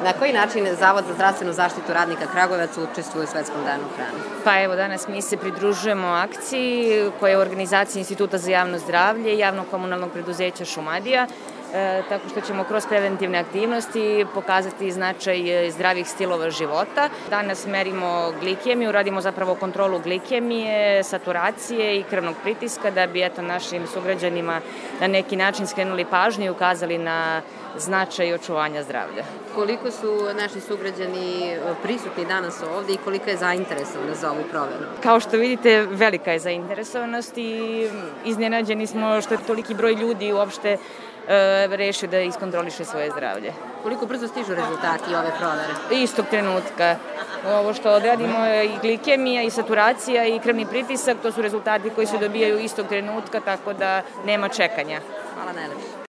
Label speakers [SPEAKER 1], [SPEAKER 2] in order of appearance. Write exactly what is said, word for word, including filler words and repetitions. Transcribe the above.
[SPEAKER 1] Na koji način Zavod za zdravstvenu zaštitu radnika Kragujevac učestvuje u Svetskom danu hrane?
[SPEAKER 2] Pa evo, danas mi se pridružujemo akciji koja je u organizaciji Instituta za javno zdravlje i javnog komunalnog preduzeća Šumadija, E, tako što ćemo kroz preventivne aktivnosti pokazati značaj zdravih stilova života. Danas merimo glikemiju, radimo zapravo kontrolu glikemije, saturacije i krvnog pritiska da bi eto našim sugrađanima na neki način skrenuli pažnju i ukazali na značaj očuvanja zdravlja.
[SPEAKER 1] Koliko su naši sugrađani prisutni danas ovde i kolika je zainteresovanost za ovu proveru?
[SPEAKER 2] Kao što vidite, velika je zainteresovanost i iznenađeni smo što je toliki broj ljudi uopšte e, rešio da iskontroliše svoje zdravlje.
[SPEAKER 1] Koliko brzo stižu rezultati ove provere?
[SPEAKER 2] Istog trenutka. Ovo što odradimo je i glikemija, i saturacija, i krvni pritisak, to su rezultati koji se dobijaju istog trenutka, tako da nema čekanja.
[SPEAKER 1] Hvala najlepše.